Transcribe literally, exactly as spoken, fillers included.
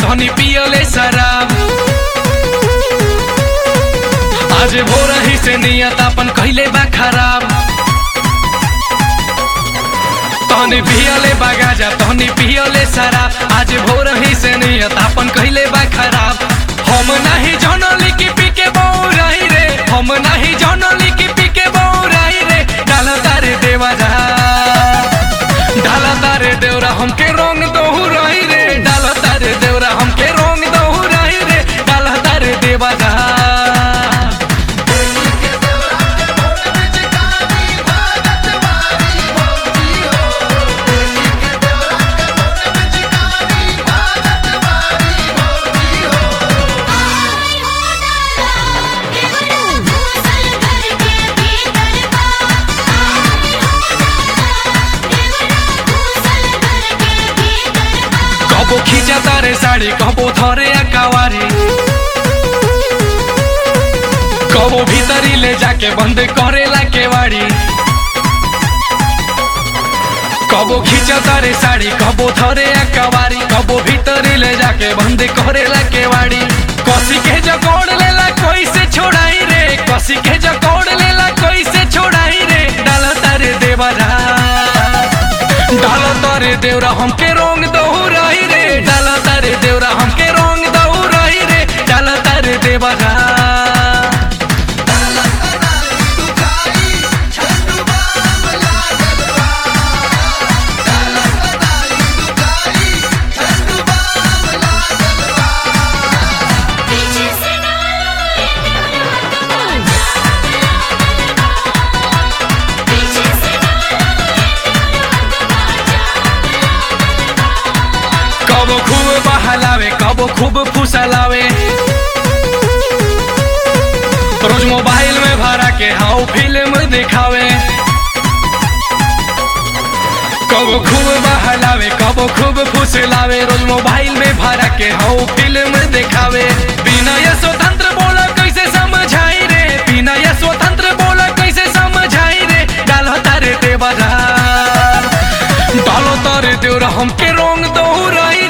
तहनी पियले शराब। आज भोर ही से नियत अपन कहले बा खराब। तहनी पियले बा गाजा तहनी पियले शराब। आज भोर ही से नियत अपन कहले बा खराब। हम नहीं जनली की पी के बौराई रे, हम नहीं जनली की पी के बौराई रे। डाला तारे देवा जा डाला तारे देवरा हमके रंग दोहराई रे। डाला तारे देवरा हमके रंग दोहराई रे। डाला तारे देवा जा कबो खींचा तारे साड़ी कबो थरे अकावारी। कबो भीतरी ले जाके बंद करेला केवाड़ी। कबो खींचा तारे साड़ी कबो थरे अकावारी। कबो भीतरी ले जाके बंद करेला केवाड़ी। कसी के जकोड़ लेला कोई से छोड़ाई रे। कसी के जकोड़ लेला कोई से छोड़ाई रे। डाला तारे देवा जा डाला तारे देवरा हमके रंग दोहराई रे। डाला तारे देवरा हमके रंग दोहराई रे। डाला तारे देवा जा कबो खूब बहलावे कबो खूब फुसलावे। रोज मोबाइल में भरा के हाउ फिल्म दिखावे। कबो खूब बहलावे कबो खूब फुसलावे। रोज मोबाइल में भरा के हाउ फिल्म दिखावे। बिना ये स्वतंत्र बोला कैसे समझाई रे। बिना ये स्वतंत्र बोला कैसे समझाई रे। डालो तारे देवा जा डालो तारे देवरा हमके रंग दोहराई